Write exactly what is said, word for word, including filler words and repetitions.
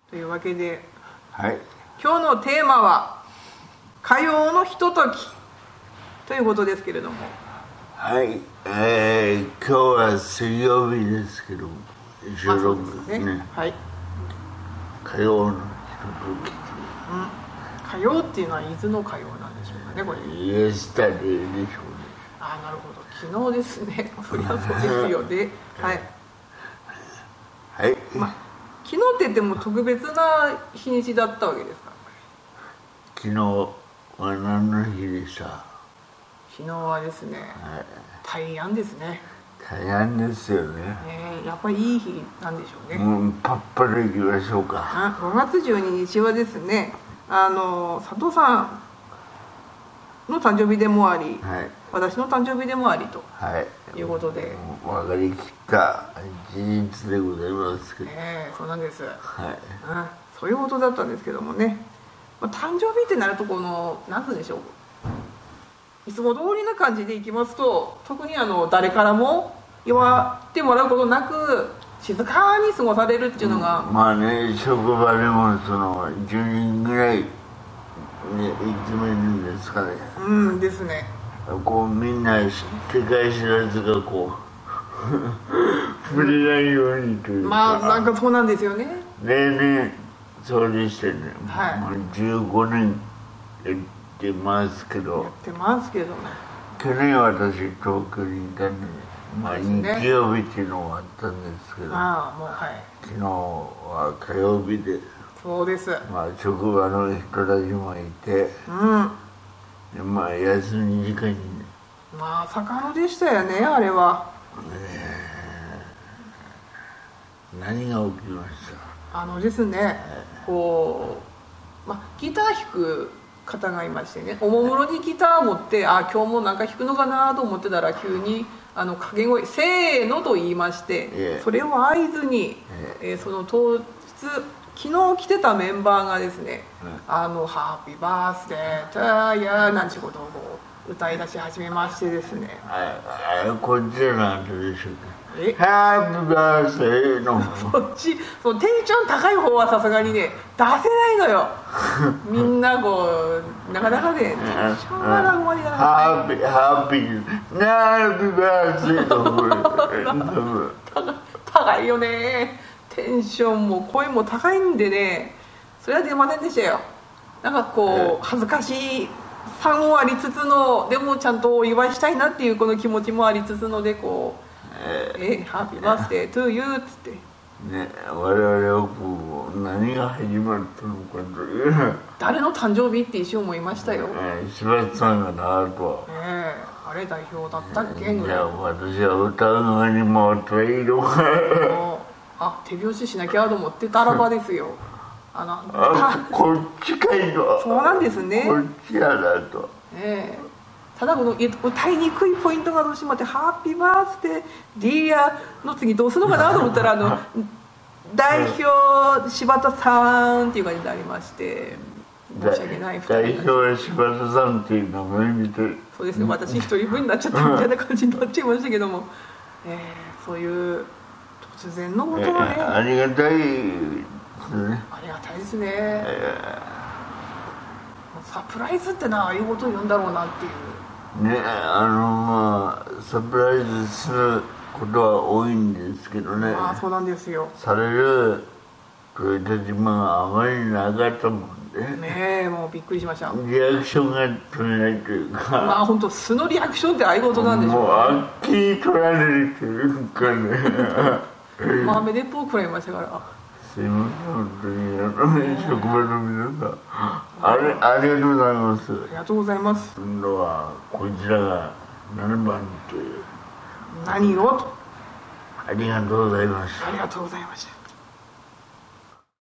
というわけで、 はい、 今日のテーマは火曜のひとときということですけれども、 はい、えー、今日は水曜日ですけども、収録ですね、 はい、 火曜のひととき、 うん、火曜っていうのはいつの火曜なんでしょうかね、これ。 イエスタデーでしょうね。 ああ、なるほど、昨日ですね。そりゃそうですよね。はい。 はい。 まあ、昨日って言っても特別な日にちだったわけですか。 昨日は何の日でした？ 昨日はですね、はい、大安ですね。 大安ですよね。 えー、やっぱりいい日なんでしょうね。 もうパッパでいきましょうか。 ごがつじゅうににちはですね、あの佐藤さんの誕生日でもあり、はい、私の誕生日でもありと、はい、いうことで分かりきった事実でございますけど、 えー、そうなんです、はい、 うん、 そういうことだったんですけどもね、まあ、誕生日ってなるとこの何て言うんでしょう、いつも通りな感じでいきますと、特にあの誰からも祝ってもらうことなく静かに過ごされるっていうのが、 うん、まあね、職場でもそのじゅうにんぐらいね、いつもいるんですかね。 うんですね。 こうみんな手返しらずがこう触れないようにというか、 まあなんかそうなんですよね。 例年そうでしてね、 はい、 もうじゅうごねんやってますけど、 やってますけどね。 去年私東京にいたんで、まあ日曜日っていうのがあったんですけど、 ああもう、はい、 昨日は火曜日で。 そうです。 まあ職場の人たちもいて、うん、まあ休み時間にね、 まあ盛んでしたよね、あれは。 えー、何が起きました？ あのですね、えー、こう、まあ、ギター弾く方がいましてね、おもむろにギター持って、あ今日もなんか弾くのかなと思ってたら、急にあの掛け声「せーの」と言いまして、えー、それを合図に、えーえー、その当日昨日来てたメンバーがですね、うん、あのハッピーバースデートゥーユーなんていうことをこう歌い出し始めましてですね、 あれこっちは何でしょうか。えハッピーバースデーのそっち、そのテンション高い方はさすがにね出せないのよ。みんなこうなかなかねテンションが上がりがない。 ハッピーハッピーハッピーバースデーの高いよね。テンションも声も高いんでね、それは出ませんでしたよ。なんかこう恥ずかしいさもありつつの、でもちゃんとお祝いしたいなっていうこの気持ちもありつつので、こう「えハッピーバースデートゥーユー」っつってね、我々はこう何が始まったのかという、 誰の誕生日って一瞬思いましたよ。 柴田さんがなと、 えー、あれ代表だったっけぐらい。いや私は歌うのにもっといいのかあ、手拍子しなきゃと思ってたらばですよ。あのあこっちかいと。 そうなんですね。 こっちやだと。 えー、ただこの歌いにくいポイントがどうしてもあって、ハッピーバースデーディアの次どうするのかなと思ったら、あの代表柴田さんっていう感じでありまして、申し訳ない代表は柴田さんっていう名前見て、 そうですね、私一人分になっちゃったみたいな感じになっちゃいましたけども、えー、そういう突然のことはね、えー、 ありがたいですね。 ありがたいですね、えー、サプライズってなああいうことを言うんだろうなっていうね。あのまあサプライズすることは多いんですけどね。 まあそうなんですよ。 されるトヨタ島があまりなかったもんでねえ、もうびっくりしました。 リアクションが取れないというか、 まあ本当素のリアクションってああいうことなんでしょう、ね、 もうあっきり取られるというかねまあめでとう食らいましたから、 すいません本当にあの職場の皆さん、あれありがとうございます。 ありがとうございます。 今度はこちらがななばんという何をと。 ありがとうございました。 ありがとうございました。